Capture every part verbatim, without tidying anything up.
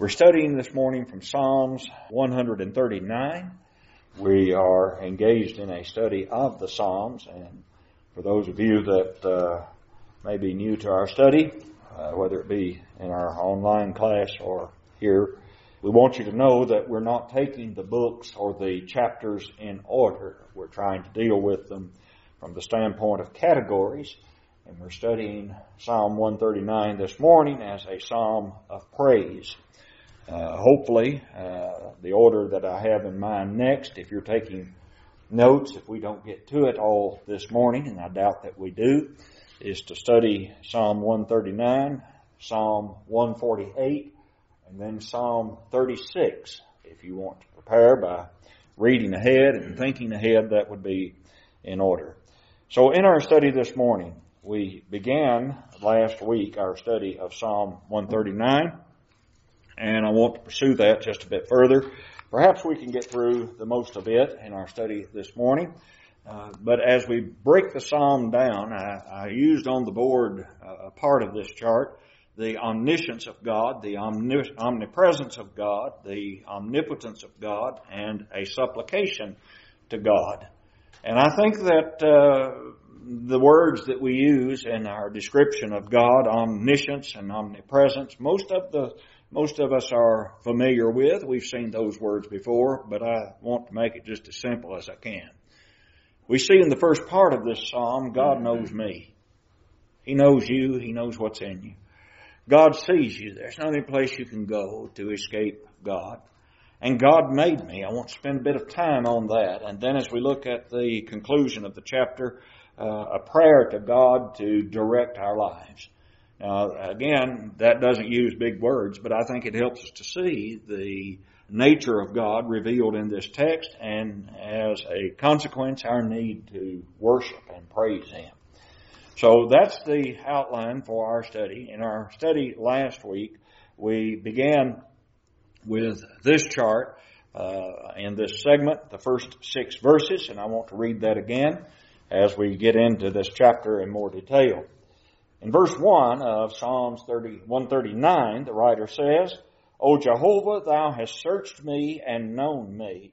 We're studying this morning from Psalms one thirty-nine. We are engaged in a study of the Psalms, and for those of you that uh, may be new to our study, uh, whether it be in our online class or here, we want you to know that we're not taking the books or the chapters in order. We're trying to deal with them from the standpoint of categories, and we're studying Psalm one thirty-nine this morning as a psalm of praise. Uh, hopefully, uh, the order that I have in mind next, if you're taking notes, if we don't get to it all this morning, and I doubt that we do, is to study Psalm one thirty-nine, Psalm one forty-eight, and then Psalm thirty-six. If you want to prepare by reading ahead and thinking ahead, that would be in order. So in our study this morning, we began last week our study of Psalm one thirty-nine. And I want to pursue that just a bit further. Perhaps we can get through the most of it in our study this morning. Uh, but as we break the psalm down, I, I used on the board uh, a part of this chart, the omniscience of God, the omni- omnipresence of God, the omnipotence of God, and a supplication to God. And I think that uh, the words that we use in our description of God, omniscience and omnipresence, most of the Most of us are familiar with. We've seen those words before, but I want to make it just as simple as I can. We see in the first part of this psalm, God knows me. He knows you. He knows what's in you. God sees you. There's no other place you can go to escape God. And God made me. I want to spend a bit of time on that. And then as we look at the conclusion of the chapter, uh, a prayer to God to direct our lives. Now, again, that doesn't use big words, but I think it helps us to see the nature of God revealed in this text, and as a consequence, our need to worship and praise Him. So that's the outline for our study. In our study last week, we began with this chart uh, in this segment, the first six verses, and I want to read that again as we get into this chapter in more detail. In verse one of Psalms one thirty-nine, the writer says, O Jehovah, thou hast searched me and known me.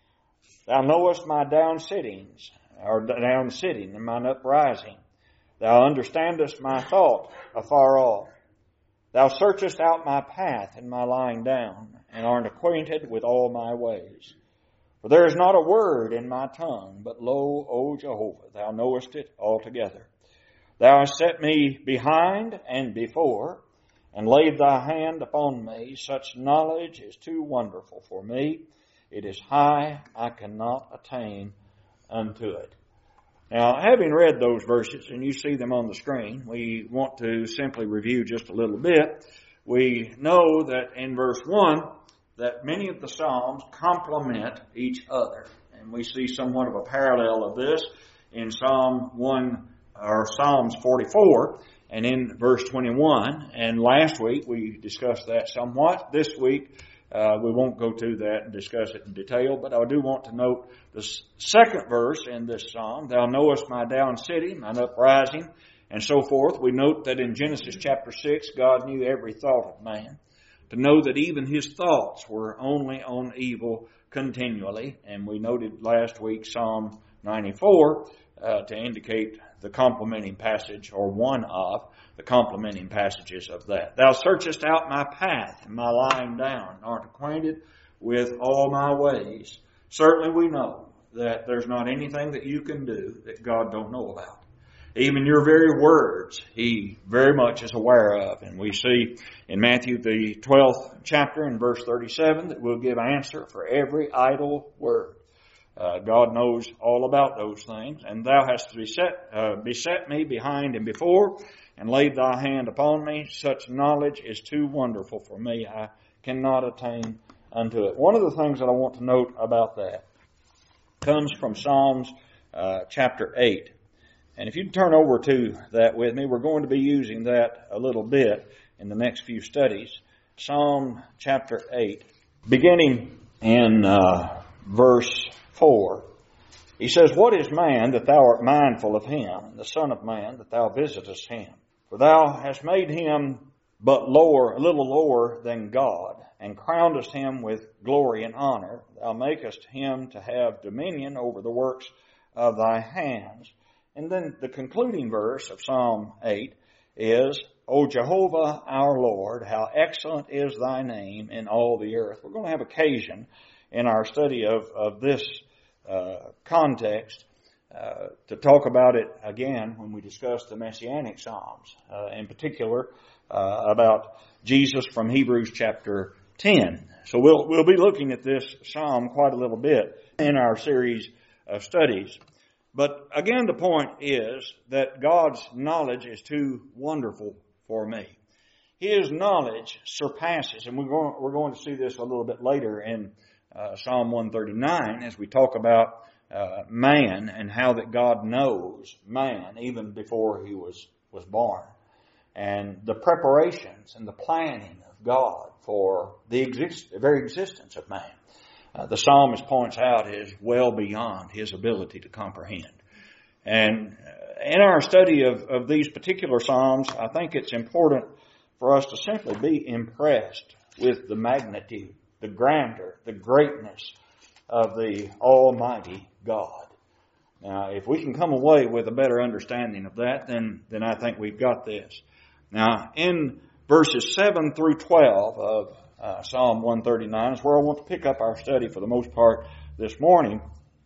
Thou knowest my down sittings, or down sitting and mine uprising. Thou understandest my thought afar off. Thou searchest out my path and my lying down, and art acquainted with all my ways. For there is not a word in my tongue, but lo, O Jehovah, thou knowest it altogether. Thou hast set me behind and before, and laid thy hand upon me. Such knowledge is too wonderful for me. It is high, I cannot attain unto it. Now, having read those verses, and you see them on the screen, we want to simply review just a little bit. We know that in verse one, that many of the Psalms complement each other. And we see somewhat of a parallel of this in Psalm one or Psalms forty-four, and in verse twenty-one. And last week we discussed that somewhat. This week uh, we won't go to that and discuss it in detail, but I do want to note the second verse in this psalm, Thou knowest my down sitting, mine uprising, and so forth. We note that in Genesis chapter six, God knew every thought of man, to know that even his thoughts were only on evil continually. And we noted last week Psalm ninety-four uh, to indicate the complementing passage, or one of the complementing passages of that. Thou searchest out my path and my lying down, and art acquainted with all my ways. Certainly we know that there's not anything that you can do that God don't know about. Even your very words, He very much is aware of. And we see in Matthew the twelfth chapter in verse thirty-seven that we'll give answer for every idle word. Uh, God knows all about those things. And thou hast beset, uh, beset me behind and before, and laid thy hand upon me. Such knowledge is too wonderful for me. I cannot attain unto it. One of the things that I want to note about that comes from Psalms uh, chapter eight. And if you turn over to that with me, we're going to be using that a little bit in the next few studies. Psalm chapter eight, beginning in uh, verse four. He says, What is man that thou art mindful of him, and the son of man that thou visitest him? For thou hast made him but lower, a little lower than God, and crownest him with glory and honor. Thou makest him to have dominion over the works of thy hands. And then the concluding verse of Psalm eight is, O Jehovah our Lord, how excellent is thy name in all the earth. We're going to have occasion in our study of, of this uh, context uh, to talk about it again when we discuss the Messianic Psalms, uh, in particular uh, about Jesus from Hebrews chapter ten. So we'll we'll be looking at this psalm quite a little bit in our series of studies. But again, the point is that God's knowledge is too wonderful for me. His knowledge surpasses, and we're going, we're going to see this a little bit later in uh, Psalm one thirty-nine as we talk about uh, man and how that God knows man even before he was, was born. And the preparations and the planning of God for the, exist, the very existence of man. Uh, the psalmist points out is well beyond his ability to comprehend. And in our study of, of these particular psalms, I think it's important for us to simply be impressed with the magnitude, the grandeur, the greatness of the Almighty God. Now, if we can come away with a better understanding of that, then, then I think we've got this. Now, in verses seven through twelve of uh, Psalm one thirty-nine is where I want to pick up our study for the most part this morning.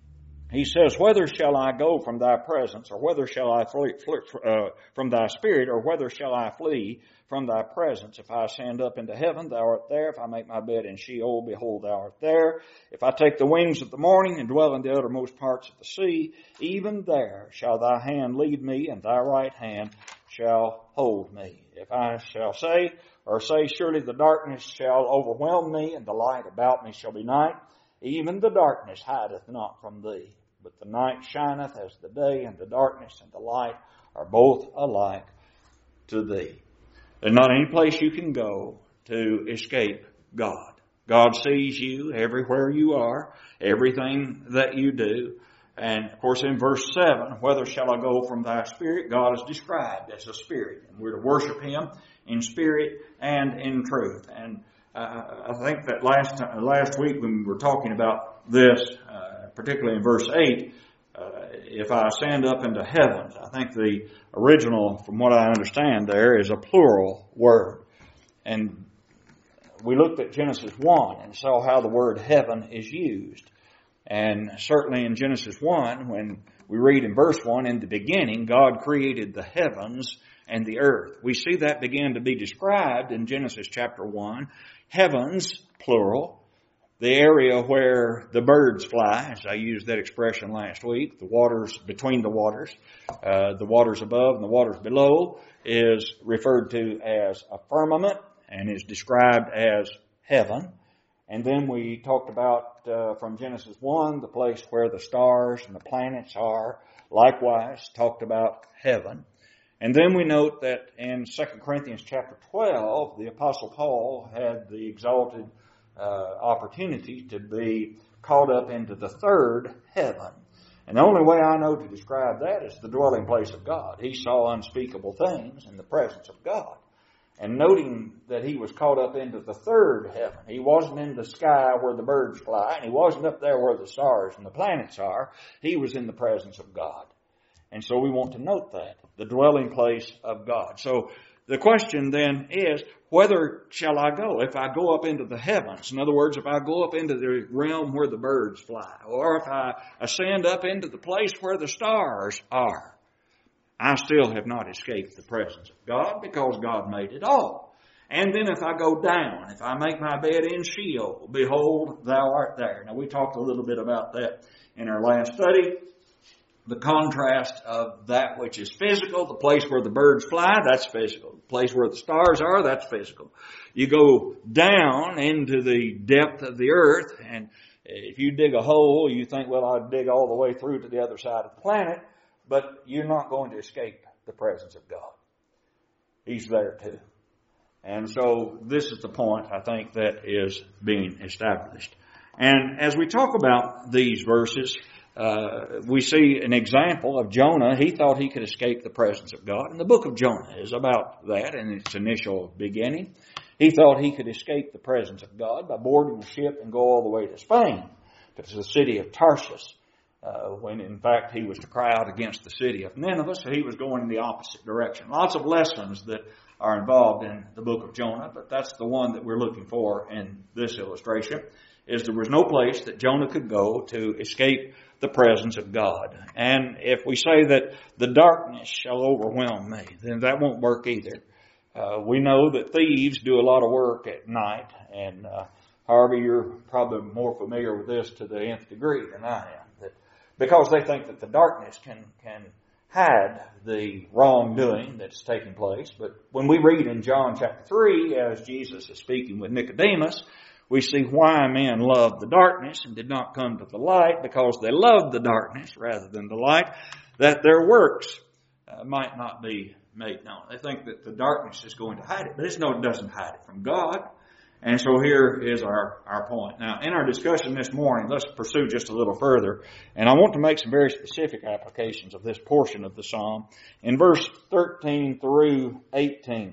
He says, Whether shall I go from thy presence, or whether shall I flee, flee uh, from thy spirit, or whether shall I flee from thy presence? If I ascend up into heaven, thou art there. If I make my bed in Sheol, behold, thou art there. If I take the wings of the morning and dwell in the uttermost parts of the sea, even there shall thy hand lead me, and thy right hand shall hold me. If I shall say, or say, surely the darkness shall overwhelm me, and the light about me shall be night, even the darkness hideth not from thee. But the night shineth as the day, and the darkness and the light are both alike to thee. There's not any place you can go to escape God. God sees you everywhere you are, everything that you do. And, of course, in verse seven, whether shall I go from thy spirit? God is described as a spirit. And we're to worship him in spirit and in truth. And uh, I think that last time, last week when we were talking about this, uh, particularly in verse eight, uh, if I ascend up into heavens, I think the original, from what I understand there, is a plural word. And we looked at Genesis one and saw how the word heaven is used. And certainly in Genesis one, when we read in verse one, in the beginning, God created the heavens and the earth. We see that begin to be described in Genesis chapter one. Heavens, plural, the area where the birds fly, as I used that expression last week, the waters between the waters, uh, the waters above and the waters below is referred to as a firmament and is described as heaven. And then we talked about, uh, from Genesis one, the place where the stars and the planets are. Likewise, talked about heaven. And then we note that in Second Corinthians chapter twelve, the Apostle Paul had the exalted uh, opportunity to be caught up into the third heaven. And the only way I know to describe that is the dwelling place of God. He saw unspeakable things in the presence of God. And noting that he was caught up into the third heaven. He wasn't in the sky where the birds fly, and he wasn't up there where the stars and the planets are. He was in the presence of God. And so we want to note that, the dwelling place of God. So the question then is, whether shall I go? If I go up into the heavens, in other words, if I go up into the realm where the birds fly, or if I ascend up into the place where the stars are, I still have not escaped the presence of God because God made it all. And then if I go down, if I make my bed in Sheol, behold, thou art there. Now we talked a little bit about that in our last study. The contrast of that which is physical, the place where the birds fly, that's physical. The place where the stars are, that's physical. You go down into the depth of the earth, and if you dig a hole, you think, well, I'll dig all the way through to the other side of the planet. But you're not going to escape the presence of God. He's there too. And so this is the point, I think, that is being established. And as we talk about these verses, Uh, we see an example of Jonah. He thought he could escape the presence of God. And the book of Jonah is about that in its initial beginning. He thought he could escape the presence of God by boarding a ship and go all the way to Spain, to the city of Tarshish, uh, when in fact he was to cry out against the city of Nineveh, so he was going in the opposite direction. Lots of lessons that are involved in the book of Jonah, but that's the one that we're looking for in this illustration, is there was no place that Jonah could go to escape the presence of God. And if we say that the darkness shall overwhelm me, then that won't work either. Uh, we know that thieves do a lot of work at night, and uh, Harvey, you're probably more familiar with this to the nth degree than I am, that because they think that the darkness can can hide the wrongdoing that's taking place. But when we read in John chapter three, as Jesus is speaking with Nicodemus, we see why men love the darkness and did not come to the light, because they loved the darkness rather than the light, that their works uh, might not be made known. They think that the darkness is going to hide it, but it's no, it doesn't hide it from God. And so here is our, our point. Now, in our discussion this morning, let's pursue just a little further. And I want to make some very specific applications of this portion of the psalm. In verse thirteen through eighteen.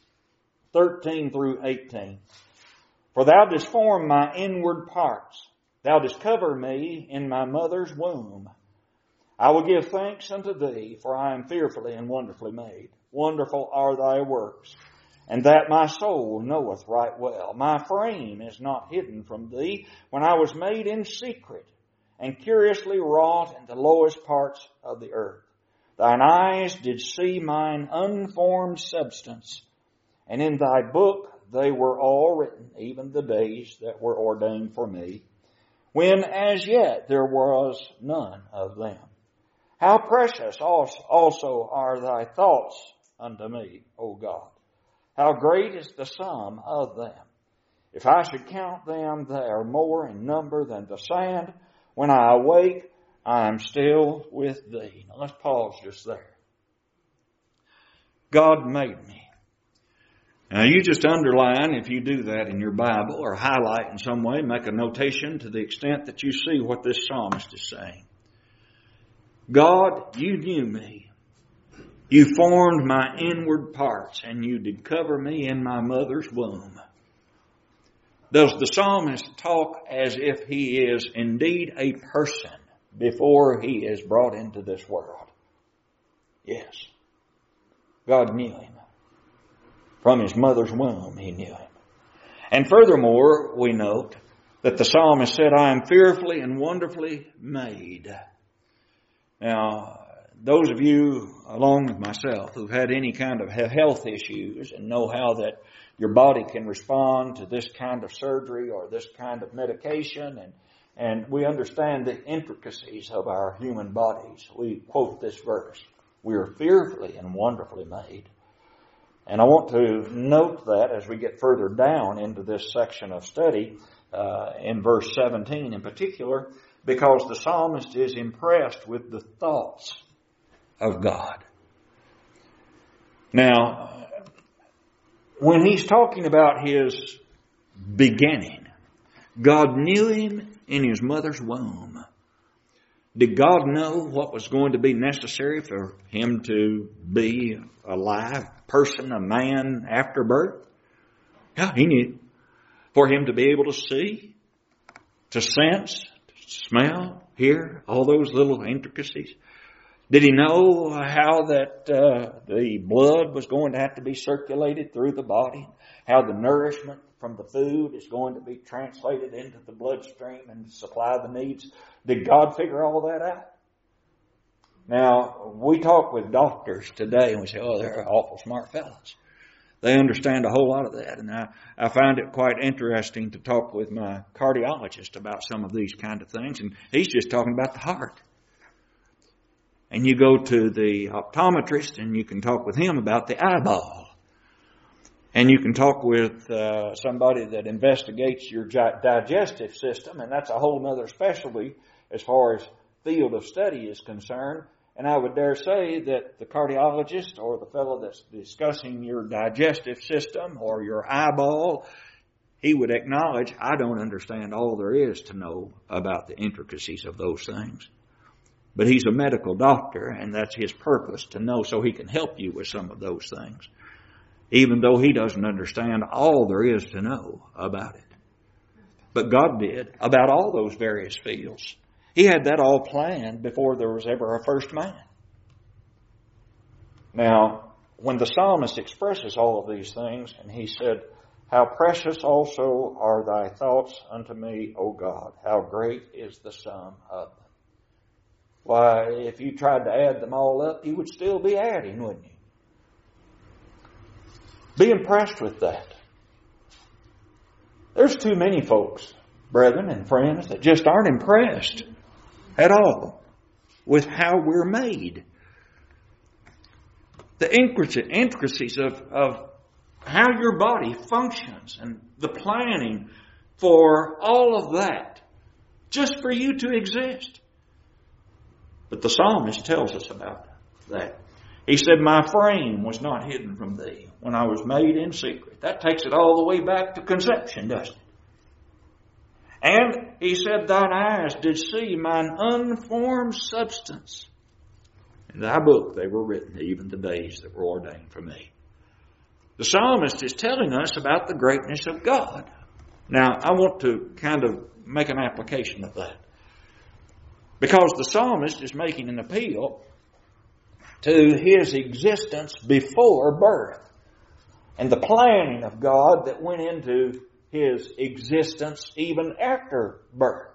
thirteen through eighteen. For thou didst form my inward parts. Thou didst cover me in my mother's womb. I will give thanks unto thee, for I am fearfully and wonderfully made. Wonderful are thy works, and that my soul knoweth right well. My frame is not hidden from thee when I was made in secret, and curiously wrought in the lowest parts of the earth. Thine eyes did see mine unformed substance, and in thy book they were all written, even the days that were ordained for me, when as yet there was none of them. How precious also are thy thoughts unto me, O God. How great is the sum of them. If I should count them, they are more in number than the sand. When I awake, I am still with thee. Now let's pause just there. God made me. Now you just underline, if you do that in your Bible, or highlight in some way, make a notation to the extent that you see what this psalmist is saying. God, you knew me. You formed my inward parts, and you did cover me in my mother's womb. Does the psalmist talk as if he is indeed a person before he is brought into this world? Yes. God knew him. From his mother's womb, he knew him. And furthermore, we note that the psalmist said, I am fearfully and wonderfully made. Now, those of you, along with myself, who've had any kind of health issues and know how that your body can respond to this kind of surgery or this kind of medication, and, and we understand the intricacies of our human bodies, we quote this verse, we are fearfully and wonderfully made. And I want to note that as we get further down into this section of study, uh, in verse seventeen in particular, because the psalmist is impressed with the thoughts of God. Now, when he's talking about his beginning, God knew him in his mother's womb. Did God know what was going to be necessary for him to be a live person, a man after birth? Yeah, he knew. For him to be able to see, to sense, to smell, hear, all those little intricacies. Did he know how that uh, the blood was going to have to be circulated through the body? How the nourishment from the food is going to be translated into the bloodstream and supply the needs? Did God figure all that out? Now, we talk with doctors today and we say, oh, they're awful smart fellows. They understand a whole lot of that. And I, I find it quite interesting to talk with my cardiologist about some of these kind of things. And he's just talking about the heart. And you go to the optometrist and you can talk with him about the eyeball. And you can talk with uh, somebody that investigates your gi- digestive system, and that's a whole other specialty as far as field of study is concerned. And I would dare say that the cardiologist or the fellow that's discussing your digestive system or your eyeball, he would acknowledge, I don't understand all there is to know about the intricacies of those things. But he's a medical doctor, and that's his purpose, to know so he can help you with some of those things, even though he doesn't understand all there is to know about it. But God did, about all those various fields. He had that all planned before there was ever a first man. Now, when the psalmist expresses all of these things, and he said, "How precious also are thy thoughts unto me, O God. How great is the sum of them." Why, if you tried to add them all up, you would still be adding, wouldn't you? Be impressed with that. There's too many folks, brethren and friends, that just aren't impressed at all with how we're made. The intricacies of, of how your body functions and the planning for all of that, just for you to exist. But the psalmist tells us about that. He said, "My frame was not hidden from thee when I was made in secret." That takes it all the way back to conception, doesn't it? And he said, "Thine eyes did see mine unformed substance. In thy book they were written, even the days that were ordained for me." The psalmist is telling us about the greatness of God. Now, I want to kind of make an application of that, because the psalmist is making an appeal to his existence before birth and the planning of God that went into his existence even after birth.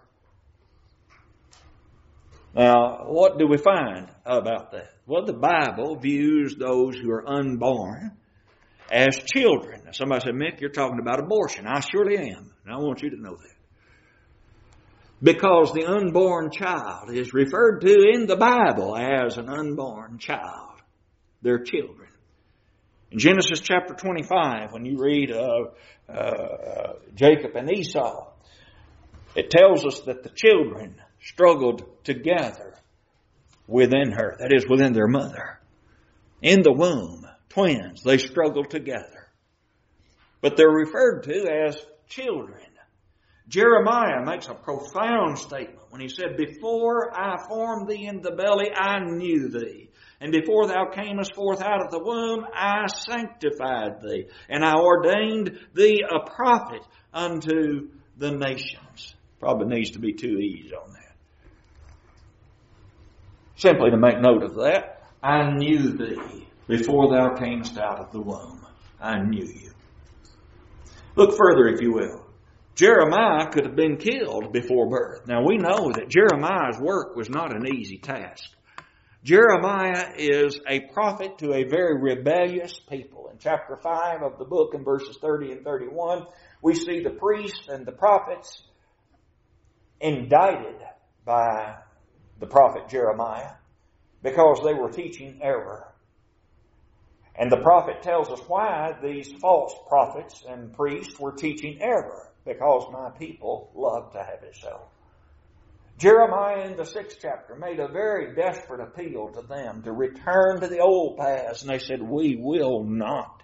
Now, what do we find about that? Well, the Bible views those who are unborn as children. Now, somebody said, "Mick, you're talking about abortion." I surely am, and I want you to know that. Because the unborn child is referred to in the Bible as an unborn child. They're children. In Genesis chapter twenty-five, when you read uh, uh, Jacob and Esau, it tells us that the children struggled together within her. That is, within their mother. In the womb, twins, they struggled together. But they're referred to as children. Jeremiah makes a profound statement when he said, "Before I formed thee in the belly, I knew thee. And before thou camest forth out of the womb, I sanctified thee. And I ordained thee a prophet unto the nations." Probably needs to be two E's on that. Simply to make note of that, I knew thee before thou camest out of the womb. I knew you. Look further, if you will. Jeremiah could have been killed before birth. Now, we know that Jeremiah's work was not an easy task. Jeremiah is a prophet to a very rebellious people. In chapter five of the book, in verses thirty and thirty-one, we see the priests and the prophets indicted by the prophet Jeremiah because they were teaching error. And the prophet tells us why these false prophets and priests were teaching error. Because my people love to have it so. Jeremiah in the sixth chapter made a very desperate appeal to them to return to the old paths. And they said, "We will not."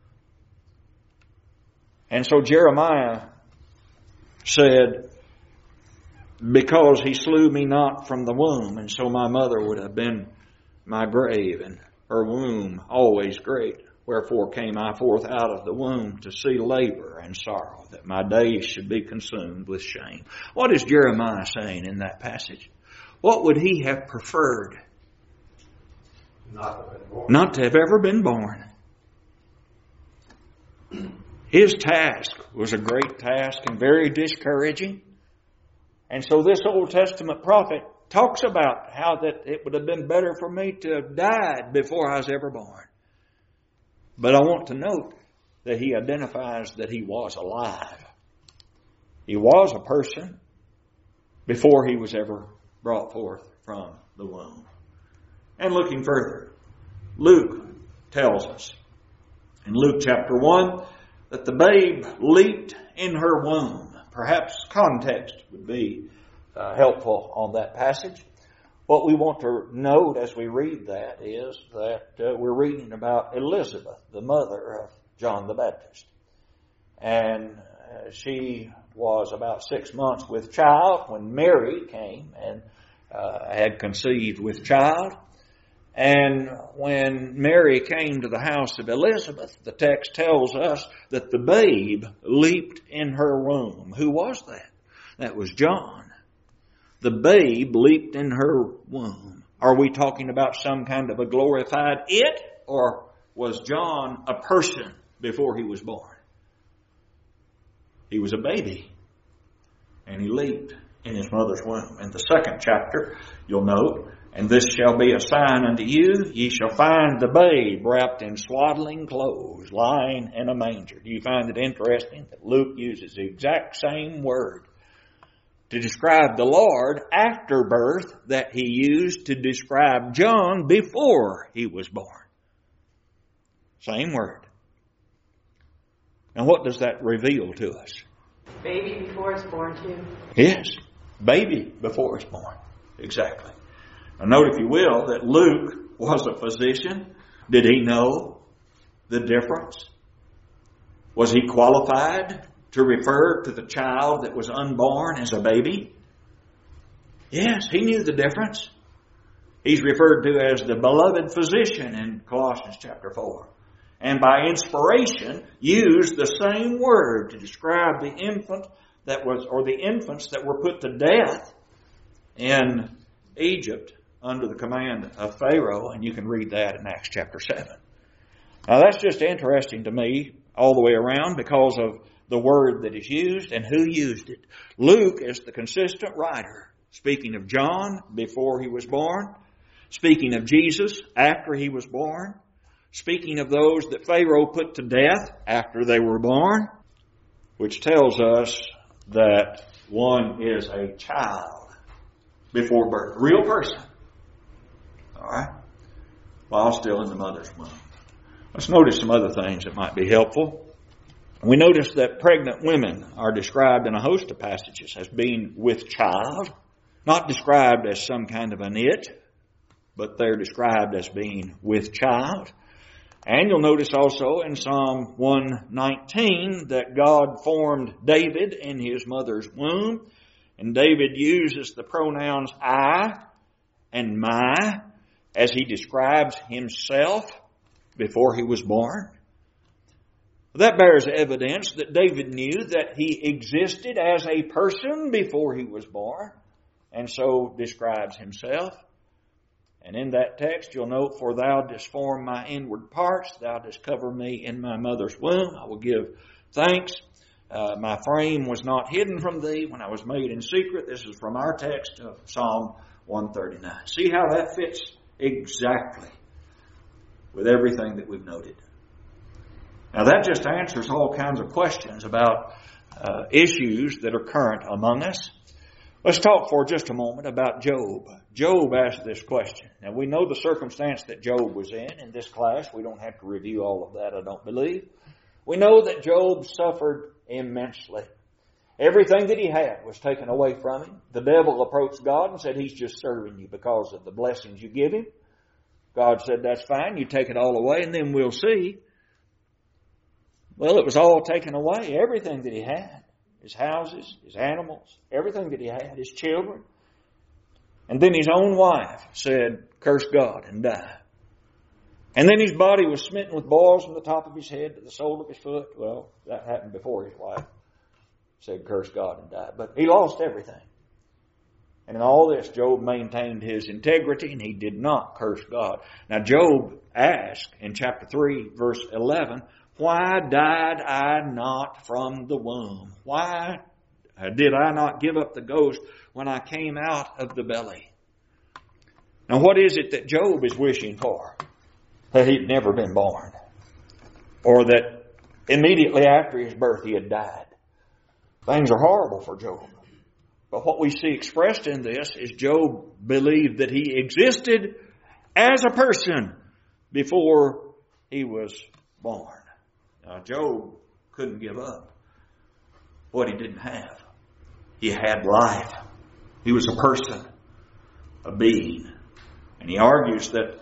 And so Jeremiah said, "Because he slew me not from the womb, and so my mother would have been my grave, and her womb always great. Wherefore came I forth out of the womb to see labor and sorrow, that my days should be consumed with shame." What is Jeremiah saying in that passage? What would he have preferred? Not to have been born. Not to have ever been born. His task was a great task and very discouraging. And so this Old Testament prophet talks about how that it would have been better for me to have died before I was ever born. But I want to note that he identifies that he was alive. He was a person before he was ever brought forth from the womb. And looking further, Luke tells us in Luke chapter one that the babe leaped in her womb. Perhaps context would be uh, helpful on that passage. What we want to note as we read that is that uh, we're reading about Elizabeth, the mother of John the Baptist. And uh, she was about six months with child when Mary came and uh, had conceived with child. And when Mary came to the house of Elizabeth, the text tells us that the babe leaped in her womb. Who was that? That was John. The babe leaped in her womb. Are we talking about some kind of a glorified it? Or was John a person before he was born? He was a baby. And he leaped in his mother's womb. In the second chapter, you'll note, and this shall be a sign unto you, ye shall find the babe wrapped in swaddling clothes, lying in a manger. Do you find it interesting that Luke uses the exact same word to describe the Lord after birth that he used to describe John before he was born? Same word. And what does that reveal to us? Baby before it's born too. Yes, baby before it's born. Exactly. Now note, if you will, that Luke was a physician. Did he know the difference? Was he qualified to refer to the child that was unborn as a baby? Yes, he knew the difference. He's referred to as the beloved physician in Colossians chapter four. And by inspiration, used the same word to describe the infant that was, or the infants that were put to death in Egypt under the command of Pharaoh, and you can read that in Acts chapter seven. Now that's just interesting to me all the way around because of the word that is used and who used it. Luke is the consistent writer, speaking of John before he was born, speaking of Jesus after he was born, speaking of those that Pharaoh put to death after they were born, which tells us that one is a child before birth, a real person. All right? While still in the mother's womb. Let's notice some other things that might be helpful. We notice that pregnant women are described in a host of passages as being with child, not described as some kind of an it, but they're described as being with child. And you'll notice also in Psalm one nineteen that God formed David in his mother's womb. And David uses the pronouns I and my as he describes himself before he was born. That bears evidence that David knew that he existed as a person before he was born, and so describes himself. And in that text, you'll note, for thou didst form my inward parts, thou didst cover me in my mother's womb. I will give thanks. Uh, my frame was not hidden from thee when I was made in secret. This is from our text of Psalm one thirty-nine. See how that fits exactly with everything that we've noted. Now that just answers all kinds of questions about uh, issues that are current among us. Let's talk for just a moment about Job. Job asked this question. Now we know the circumstance that Job was in in this class. We don't have to review all of that, I don't believe. We know that Job suffered immensely. Everything that he had was taken away from him. The devil approached God and said, he's just serving you because of the blessings you give him. God said, that's fine. You take it all away and then we'll see. Well, it was all taken away. Everything that he had. His houses, his animals, everything that he had, his children. And then his own wife said, curse God and die. And then his body was smitten with boils from the top of his head to the sole of his foot. Well, that happened before his wife said, curse God and die. But he lost everything. And in all this, Job maintained his integrity and he did not curse God. Now, Job asked in chapter three, verse eleven, why died I not from the womb? Why did I not give up the ghost when I came out of the belly? Now, what is it that Job is wishing for? That he'd never been born. Or that immediately after his birth he had died. Things are horrible for Job. But what we see expressed in this is Job believed that he existed as a person before he was born. Now, Job couldn't give up what he didn't have. He had life. He was a person, a being. And he argues that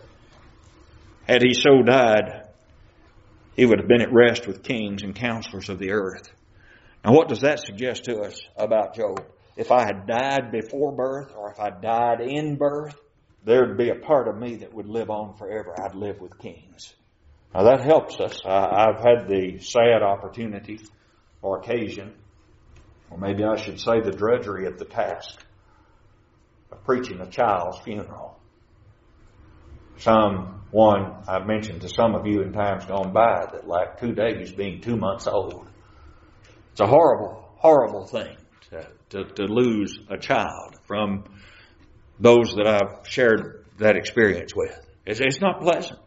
had he so died, he would have been at rest with kings and counselors of the earth. Now, what does that suggest to us about Job? if I had died before birth or if I died in birth, there'd be a part of me that would live on forever. I'd live with kings. Now that helps us. I, I've had the sad opportunity or occasion, or maybe I should say the drudgery of the task of preaching a child's funeral. Someone I've mentioned to some of you in times gone by that like two days being two months old. It's a horrible, horrible thing to, to, to lose a child from those that I've shared that experience with. It's, it's not pleasant.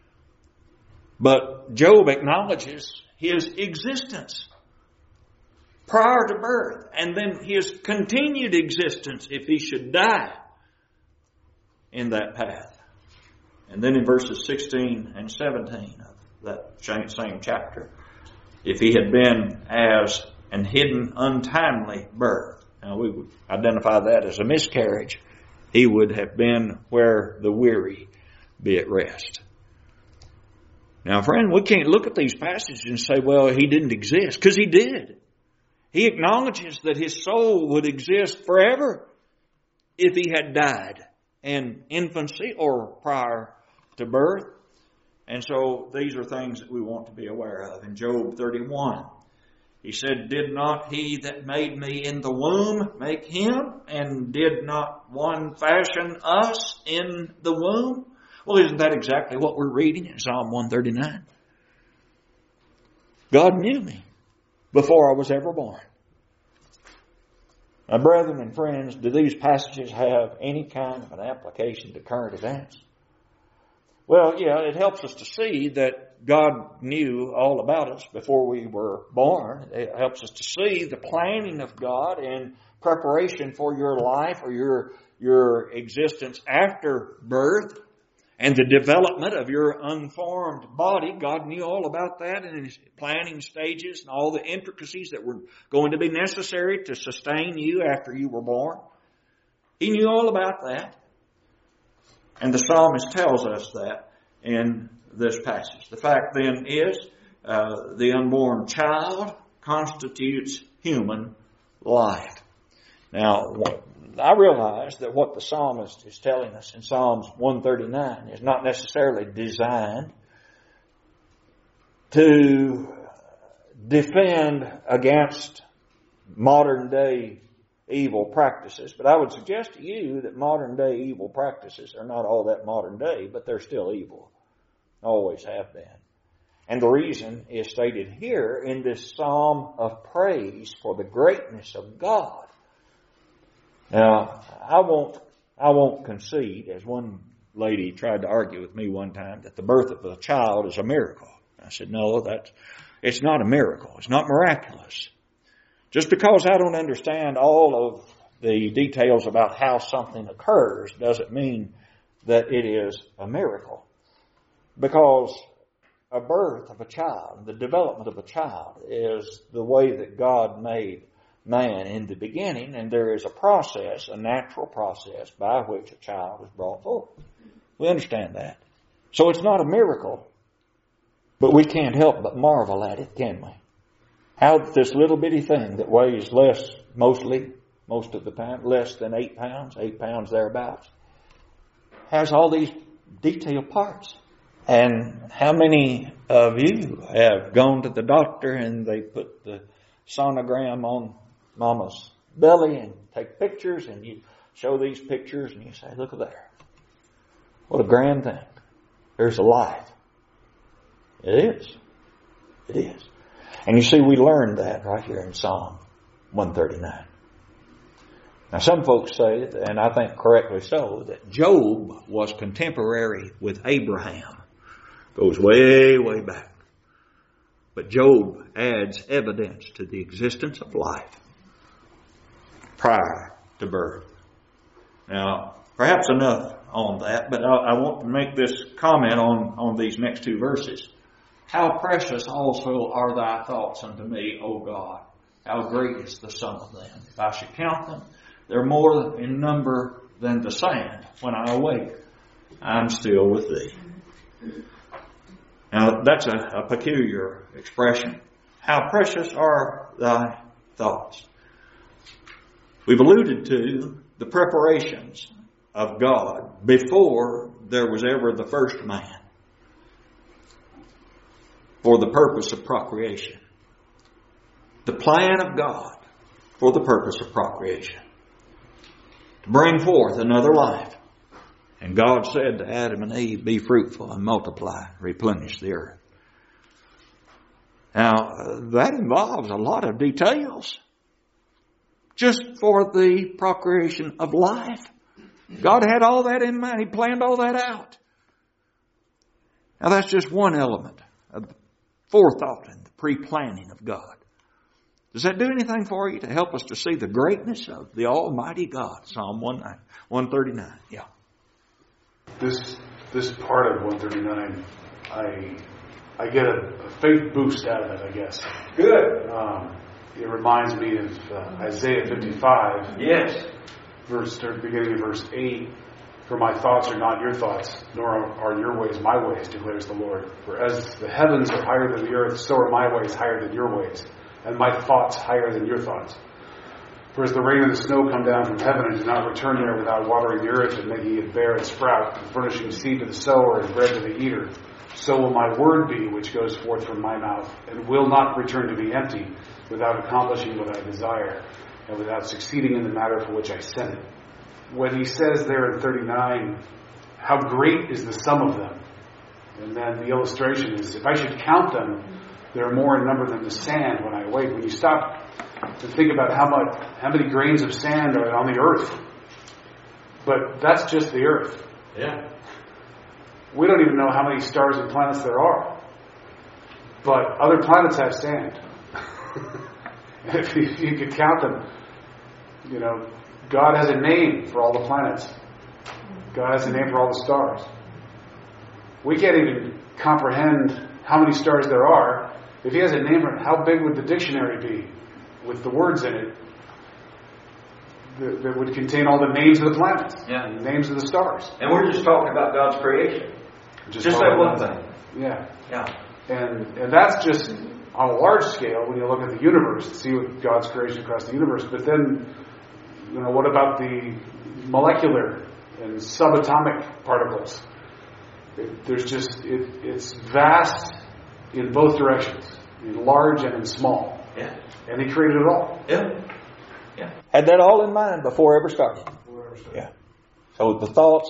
But Job acknowledges his existence prior to birth, and then his continued existence if he should die in that path. And then in verses sixteen and seventeen of that same chapter, if he had been as an hidden, untimely birth, now we would identify that as a miscarriage, he would have been where the weary be at rest. Now, friend, we can't look at these passages and say, well, he didn't exist, because he did. He acknowledges that his soul would exist forever if he had died in infancy or prior to birth. And so these are things that we want to be aware of. In Job thirty-one, he said, did not he that made me in the womb make him? And did not one fashion us in the womb? Well, isn't that exactly what we're reading in Psalm one thirty-nine? God knew me before I was ever born. Now, brethren and friends, do these passages have any kind of an application to current events? Well, yeah, it helps us to see that God knew all about us before we were born. It helps us to see the planning of God in preparation for your life or your, your existence after birth. And the development of your unformed body, God knew all about that in His planning stages and all the intricacies that were going to be necessary to sustain you after you were born. He knew all about that. And the psalmist tells us that in this passage. The fact then is, uh, the unborn child constitutes human life. Now, I realize that what the psalmist is telling us in Psalms one thirty-nine is not necessarily designed to defend against modern day evil practices. But I would suggest to you that modern day evil practices are not all that modern day, but they're still evil. Always have been. And the reason is stated here in this psalm of praise for the greatness of God. Now, I won't, I won't concede, as one lady tried to argue with me one time, that the birth of a child is a miracle. I said, no, that's, it's not a miracle. It's not miraculous. Just because I don't understand all of the details about how something occurs doesn't mean that it is a miracle. Because a birth of a child, the development of a child, is the way that God made man in the beginning, and there is a process, a natural process by which a child is brought forth. We understand that. So it's not a miracle, but we can't help but marvel at it, can we? How this little bitty thing that weighs less, mostly, most of the time, less than eight pounds, eight pounds thereabouts, has all these detailed parts. And how many of you have gone to the doctor and they put the sonogram on Mama's belly and take pictures, and you show these pictures and you say, look at there. What a grand thing. There's a life. It is. It is. And you see, we learned that right here in Psalm one thirty-nine. Now, some folks say, and I think correctly so, that Job was contemporary with Abraham. Goes way, way back. But Job adds evidence to the existence of life prior to birth. Now, perhaps enough on that, but I, I want to make this comment on, on these next two verses. How precious also are thy thoughts unto me, O God. How great is the sum of them. If I should count them, they're more in number than the sand. When I awake, I'm still with thee. Now, that's a, a peculiar expression. How precious are thy thoughts. We've alluded to the preparations of God before there was ever the first man for the purpose of procreation. The plan of God for the purpose of procreation. To bring forth another life. And God said to Adam and Eve, be fruitful and multiply, replenish the earth. Now, that involves a lot of details. Just for the procreation of life. God had all that in mind. He planned all that out. Now, that's just one element of the forethought and the pre-planning of God. Does that do anything for you to help us to see the greatness of the Almighty God? Psalm one thirty-nine. Yeah. This this part of one thirty-nine, I I get a, a faith boost out of it, I guess. Good. Um, it reminds me of uh, Isaiah fifty-five. Yes. Verse, beginning of verse eight. For my thoughts are not your thoughts, nor are your ways my ways, declares the Lord. For as the heavens are higher than the earth, so are my ways higher than your ways, and my thoughts higher than your thoughts. For as the rain and the snow come down from heaven and do not return there without watering the earth and making it bear and sprout, and furnishing seed to the sower and bread to the eater, so will my word be which goes forth from my mouth, and will not return to me empty, without accomplishing what I desire, and without succeeding in the matter for which I sent it. When he says there in thirty-nine, how great is the sum of them? And then the illustration is, if I should count them, there are more in number than the sand when I awake. When you stop to think about how much, how many grains of sand are on the earth. But that's just the earth. Yeah. We don't even know how many stars and planets there are. But other planets have sand. If you, if you could count them, you know, God has a name for all the planets. God has a name for all the stars. We can't even comprehend how many stars there are. If he has a name for it, how big would the dictionary be with the words in it that, that would contain all the names of the planets, yeah, and names of the stars? And we're just talking about God's creation. Just, just that one thing. Yeah. Yeah. And and that's just on a large scale when you look at the universe and see what God's creation across the universe. But then, you know, what about the molecular and subatomic particles? It, there's just it, it's vast in both directions, in large and in small. Yeah. And he created it all. Yeah. Yeah. Had that all in mind before ever started. Before ever started. Yeah. So the thoughts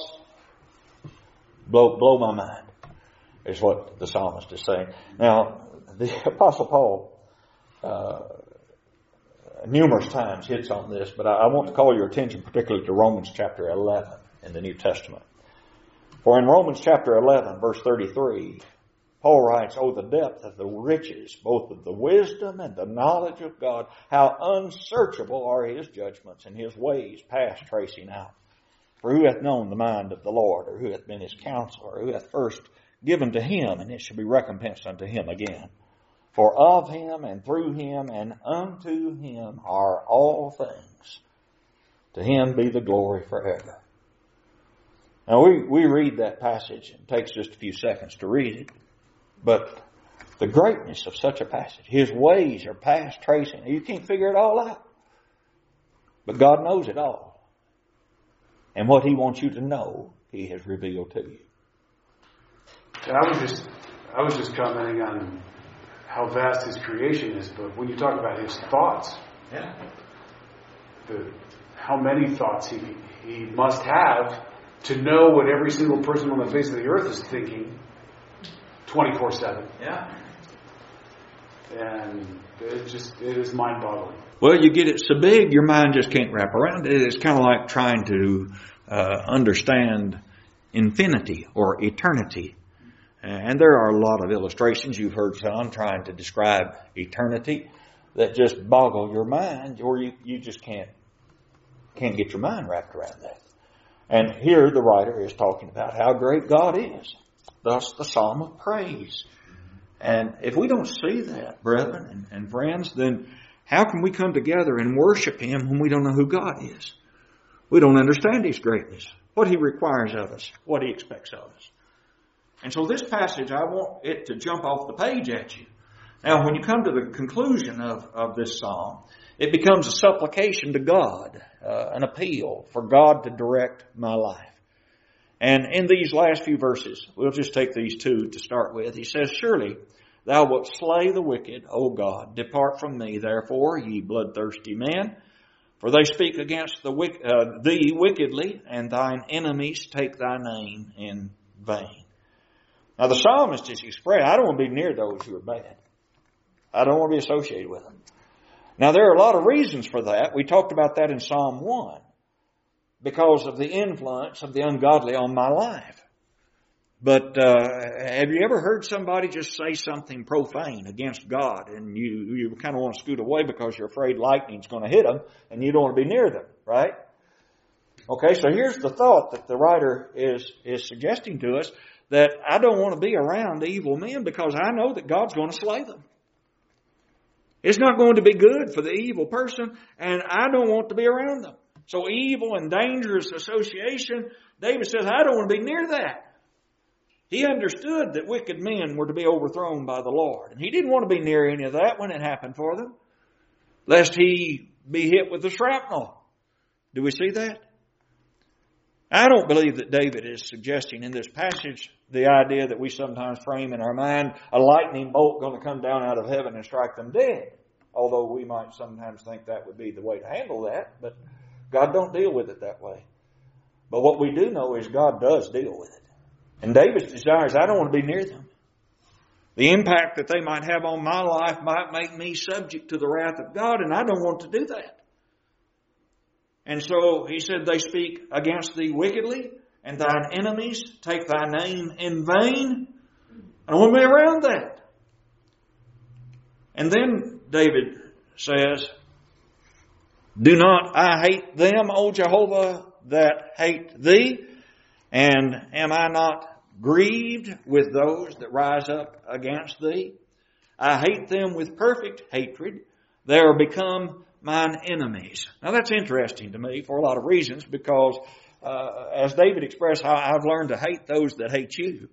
blow blow my mind, is what the psalmist is saying. Now, the Apostle Paul uh, numerous times hits on this, but I, I want to call your attention particularly to Romans chapter eleven in the New Testament. For in Romans chapter eleven, verse thirty-three, Paul writes, "Oh, the depth of the riches, both of the wisdom and the knowledge of God, how unsearchable are his judgments and his ways past tracing out. For who hath known the mind of the Lord, or who hath been his counselor, or who hath first given to him, and it shall be recompensed unto him again. For of him, and through him, and unto him are all things. To him be the glory forever." Now we, we read that passage. It takes just a few seconds to read it. But the greatness of such a passage, his ways are past tracing. You can't figure it all out. But God knows it all. And what he wants you to know, he has revealed to you. And I was just I was just commenting on how vast his creation is, but when you talk about his thoughts, yeah, the how many thoughts he he must have to know what every single person on the face of the earth is thinking twenty-four seven. Yeah. And it just it is mind-boggling. Well, you get it so big, your mind just can't wrap around it. It's kind of like trying to uh, understand infinity or eternity. And there are a lot of illustrations you've heard some trying to describe eternity that just boggle your mind, or you, you just can't can't get your mind wrapped around that. And here the writer is talking about how great God is. Thus the psalm of praise. And if we don't see that, brethren and, and friends, then how can we come together and worship him when we don't know who God is? We don't understand his greatness, what he requires of us, what he expects of us. And so this passage, I want it to jump off the page at you. Now, when you come to the conclusion of, of this psalm, It becomes a supplication to God, uh, an appeal for God to direct my life. And in these last few verses, we'll just take these two to start with. He says, surely thou wilt slay the wicked, O God. Depart from me, therefore, ye bloodthirsty men. For they speak against the, uh, thee wickedly, and thine enemies take thy name in vain. Now the psalmist is expressed, I don't want to be near those who are bad. I don't want to be associated with them. Now there are a lot of reasons for that. We talked about that in Psalm one. Because of the influence of the ungodly on my life. But uh, have you ever heard somebody just say something profane against God, and you, you kind of want to scoot away because you're afraid lightning's going to hit them, and you don't want to be near them, right? Okay, so here's the thought that the writer is, is suggesting to us, that I don't want to be around evil men because I know that God's going to slay them. It's not going to be good for the evil person, and I don't want to be around them. So evil and dangerous association, David says, I don't want to be near that. He understood that wicked men were to be overthrown by the Lord. And he didn't want to be near any of that when it happened for them, lest he be hit with the shrapnel. Do we see that? I don't believe that David is suggesting in this passage the idea that we sometimes frame in our mind, a lightning bolt going to come down out of heaven and strike them dead. Although we might sometimes think that would be the way to handle that, but God don't deal with it that way. But what we do know is God does deal with it. And David's desire is I don't want to be near them. The impact that they might have on my life might make me subject to the wrath of God, and I don't want to do that. And so he said, they speak against thee wickedly, and thine enemies take thy name in vain. I don't want to be around that. And then David says, do not I hate them, O Jehovah, that hate thee? And am I not grieved with those that rise up against thee? I hate them with perfect hatred. They are become mine enemies. Now that's interesting to me for a lot of reasons, because uh, as David expressed, how I've learned to hate those that hate you.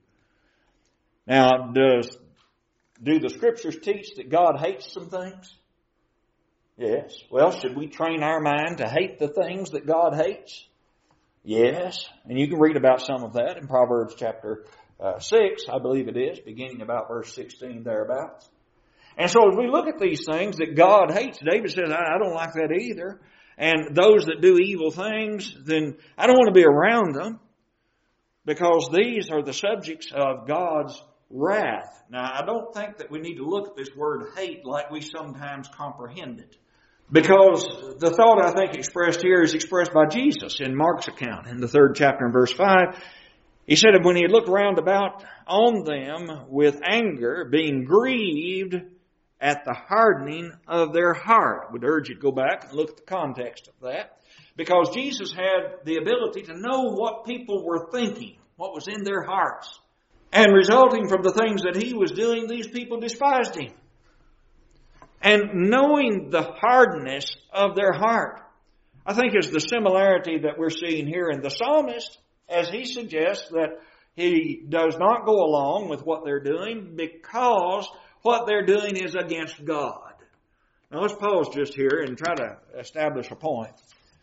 Now, does do the Scriptures teach that God hates some things? Yes. Well, should we train our mind to hate the things that God hates? Yes. And you can read about some of that in Proverbs chapter uh, six, I believe it is, beginning about verse sixteen thereabouts. And so as we look at these things that God hates, David says, I, I don't like that either. And those that do evil things, then I don't want to be around them, because these are the subjects of God's wrath. Now, I don't think that we need to look at this word hate like we sometimes comprehend it. Because the thought I think expressed here is expressed by Jesus in Mark's account in the third chapter in verse five. He said, when he had looked round about on them with anger, being grieved at the hardening of their heart. I would urge you to go back and look at the context of that. Because Jesus had the ability to know what people were thinking, what was in their hearts. And resulting from the things that he was doing, these people despised him. And knowing the hardness of their heart, I think is the similarity that we're seeing here in the psalmist, as he suggests that he does not go along with what they're doing because what they're doing is against God. Now let's pause just here and try to establish a point.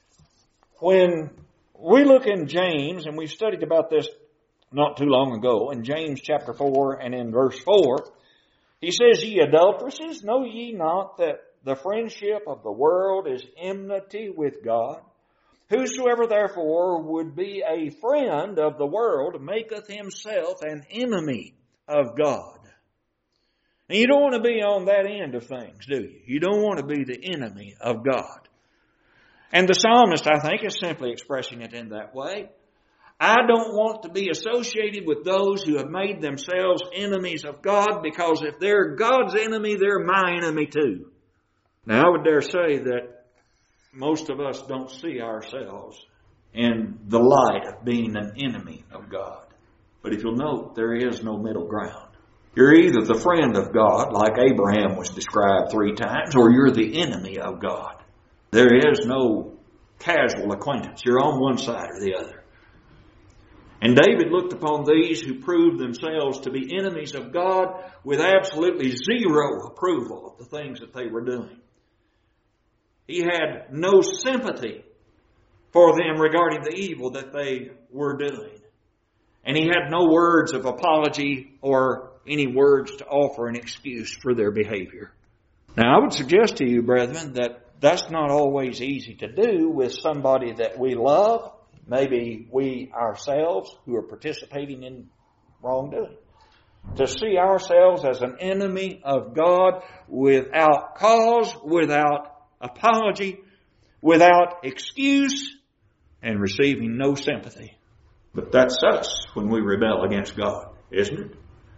When we look in James, and we've studied about this not too long ago, in James chapter four and in verse four, he says, ye adulteresses, know ye not that the friendship of the world is enmity with God? Whosoever therefore would be a friend of the world maketh himself an enemy of God. And you don't want to be on that end of things, do you? You don't want to be the enemy of God. And the psalmist, I think, is simply expressing it in that way. I don't want to be associated with those who have made themselves enemies of God, because if they're God's enemy, they're my enemy too. Now, I would dare say that most of us don't see ourselves in the light of being an enemy of God. But if you'll note, there is no middle ground. You're either the friend of God, like Abraham was described three times, or you're the enemy of God. There is no casual acquaintance. You're on one side or the other. And David looked upon these who proved themselves to be enemies of God with absolutely zero approval of the things that they were doing. He had no sympathy for them regarding the evil that they were doing. And he had no words of apology or any words to offer an excuse for their behavior. Now, I would suggest to you, brethren, that that's not always easy to do with somebody that we love, maybe we ourselves who are participating in wrongdoing. To see ourselves as an enemy of God without cause, without apology, without excuse, and receiving no sympathy. But that's us when we rebel against God, isn't it?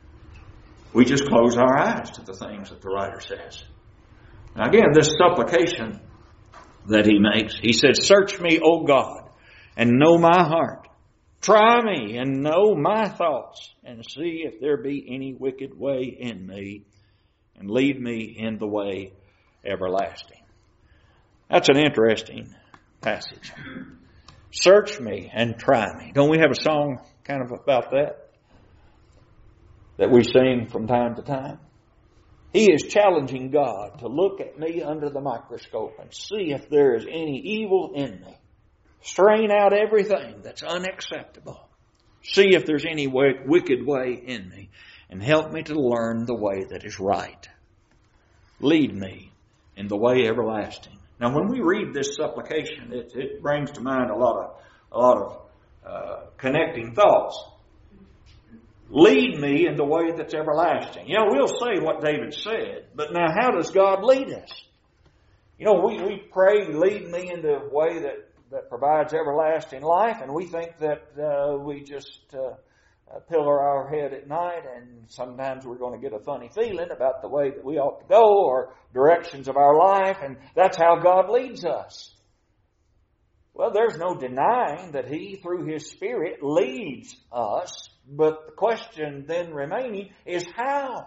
We just close our eyes to the things that the writer says. Now again, this supplication that he makes, he says, "Search me, O God, and know my heart. Try me and know my thoughts, and see if there be any wicked way in me, and lead me in the way everlasting." That's an interesting passage. Search me and try me. Don't we have a song kind of about that? That we sing from time to time? He is challenging God to look at me under the microscope and see if there is any evil in me. Strain out everything that's unacceptable. See if there's any way, wicked way in me. And help me to learn the way that is right. Lead me in the way everlasting. Now, when we read this supplication, it, it brings to mind a lot of a lot of uh, connecting thoughts. Lead me in the way that's everlasting. You know, we'll say what David said, but now how does God lead us? You know, we, we pray, lead me in the way that, that provides everlasting life, and we think that uh, we just uh, uh, pillar our head at night, and sometimes we're going to get a funny feeling about the way that we ought to go or directions of our life, and that's how God leads us. Well, there's no denying that He, through His Spirit, leads us, but the question then remaining is how?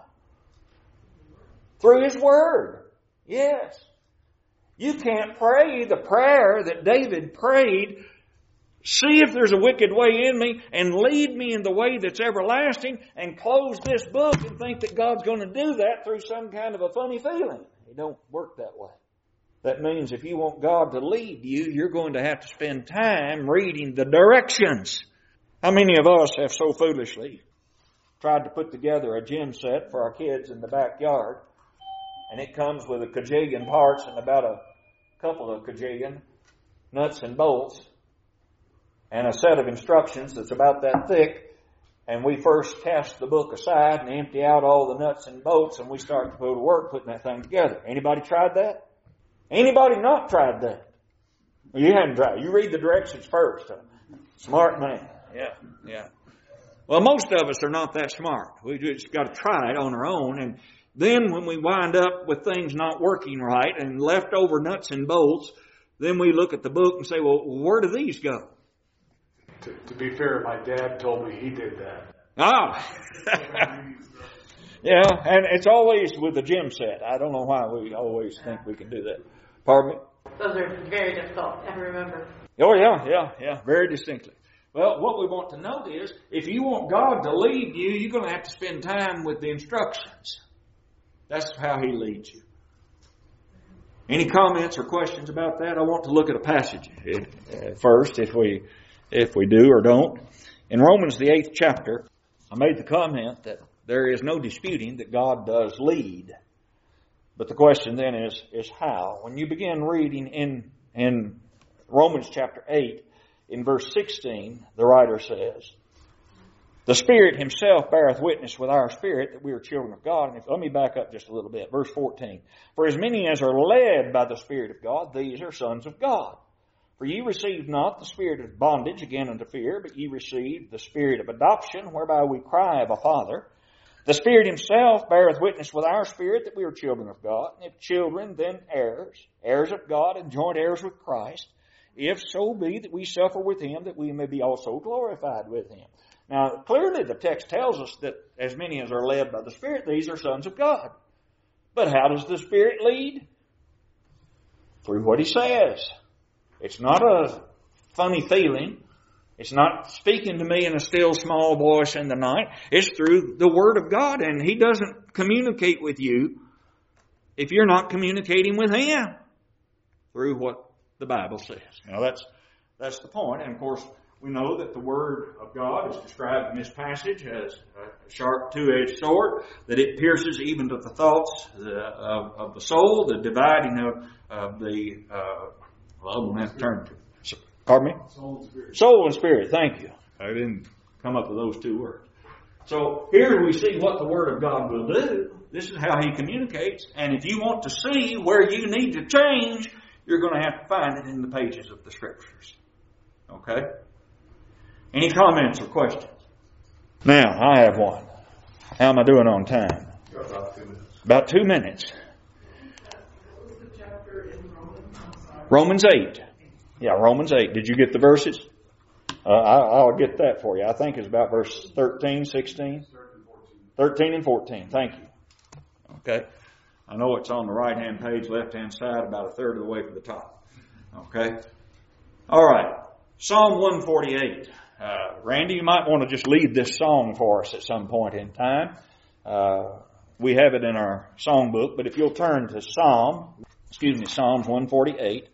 Through His Word. Yes. You can't pray the prayer that David prayed, see if there's a wicked way in me and lead me in the way that's everlasting, and close this book and think that God's going to do that through some kind of a funny feeling. It don't work that way. That means if you want God to lead you, you're going to have to spend time reading the directions. How many of us have so foolishly tried to put together a gym set for our kids in the backyard, and it comes with a kajillion parts and about a couple of kajillion nuts and bolts, and a set of instructions that's about that thick, and we first cast the book aside and empty out all the nuts and bolts, and we start to go to work putting that thing together. Anybody tried that? Anybody not tried that? Well, you hadn't tried. You read the directions first. Smart man. Yeah, yeah. Well, most of us are not that smart. We just got to try it on our own, and then when we wind up with things not working right and leftover nuts and bolts, then we look at the book and say, well, where do these go? To, to be fair, my dad told me he did that. Ah! Yeah, and it's always with the gym set. I don't know why we always think we can do that. Pardon me? Those are very difficult to remember. Oh, yeah, yeah, yeah, very distinctly. Well, what we want to note is, if you want God to lead you, you're going to have to spend time with the instructions. That's how He leads you. Any comments or questions about that? I want to look at a passage first, if we if we do or don't. In Romans, the eighth chapter, I made the comment that there is no disputing that God does lead. But the question then is, is how? When you begin reading in, in Romans chapter eight, in verse sixteen, the writer says, "The Spirit Himself beareth witness with our spirit that we are children of God." And if, let me back up just a little bit. Verse fourteen. "For as many as are led by the Spirit of God, these are sons of God. For ye received not the spirit of bondage again unto fear, but ye received the Spirit of adoption, whereby we cry, Abba, Father. The Spirit Himself beareth witness with our spirit that we are children of God. And if children, then heirs, heirs of God, and joint heirs with Christ, if so be that we suffer with Him, that we may be also glorified with Him." Now, clearly the text tells us that as many as are led by the Spirit, these are sons of God. But how does the Spirit lead? Through what He says. It's not a funny feeling. It's not speaking to me in a still small voice in the night. It's through the Word of God, and He doesn't communicate with you if you're not communicating with Him. through what the Bible says. Now that's that's the point. And of course, we know that the Word of God is described in this passage as a sharp two-edged sword, that it pierces even to the thoughts of, of the soul, the dividing of, of the, uh, well, I don't have to turn to, pardon me? Soul and spirit. Soul and spirit, thank you. I didn't come up with those two words. So here we see what the Word of God will do. This is how He communicates. And if you want to see where you need to change, you're going to have to find it in the pages of the Scriptures. Okay? Any comments or questions? Now, I have one. How am I doing on time? About two minutes. About two minutes. Romans eight. Yeah, Romans eight. Did you get the verses? Uh, I, I'll get that for you. I think it's about verse thirteen, sixteen. thirteen and fourteen. Thank you. Okay. I know it's on the right-hand page, left-hand side, about a third of the way to the top. Okay. All right. Psalm one forty-eight. Uh, Randy, you might want to just lead this song for us at some point in time. Uh, we have it in our songbook, but if you'll turn to Psalm, excuse me, Psalms one forty-eight.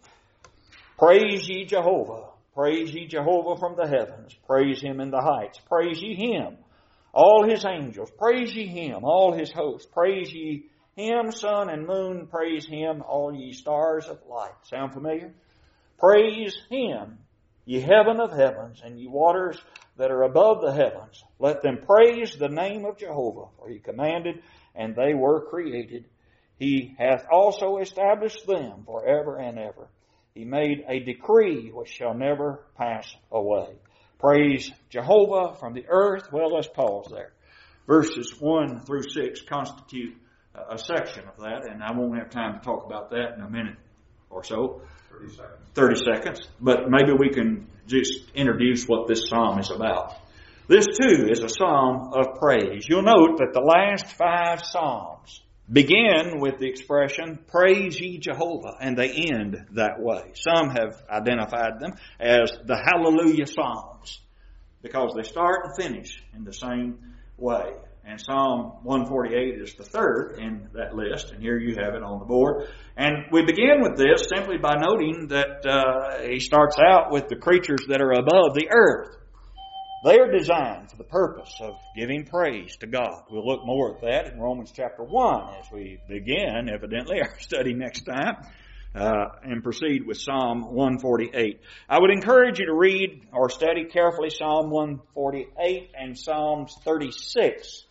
Praise ye Jehovah. Praise ye Jehovah from the heavens. Praise Him in the heights. Praise ye Him, all His angels. Praise ye Him, all His hosts. Praise ye Him, sun and moon. Praise Him, all ye stars of light. Sound familiar? Praise Him, ye heaven of heavens, and ye waters that are above the heavens. Let them praise the name of Jehovah, for He commanded, and they were created. He hath also established them forever and ever. He made a decree which shall never pass away. Praise Jehovah from the earth. Well, let's pause there. Verses one through six constitute a section of that, and I won't have time to talk about that in a minute or so. thirty seconds. thirty seconds. But maybe we can just introduce what this psalm is about. This, too, is a psalm of praise. You'll note that the last five psalms begin with the expression, praise ye Jehovah, and they end that way. Some have identified them as the Hallelujah Psalms because they start and finish in the same way. And Psalm one forty-eight is the third in that list, and here you have it on the board. And we begin with this simply by noting that uh, he starts out with the creatures that are above the earth. They are designed for the purpose of giving praise to God. We'll look more at that in Romans chapter one as we begin, evidently, our study next time, uh, and proceed with Psalm one forty-eight. I would encourage you to read or study carefully Psalm one forty-eight and Psalms thirty-six,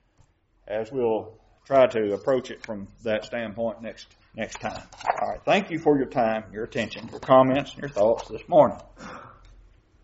as we'll try to approach it from that standpoint next next time. All right. Thank you for your time, your attention, your comments, and your thoughts this morning.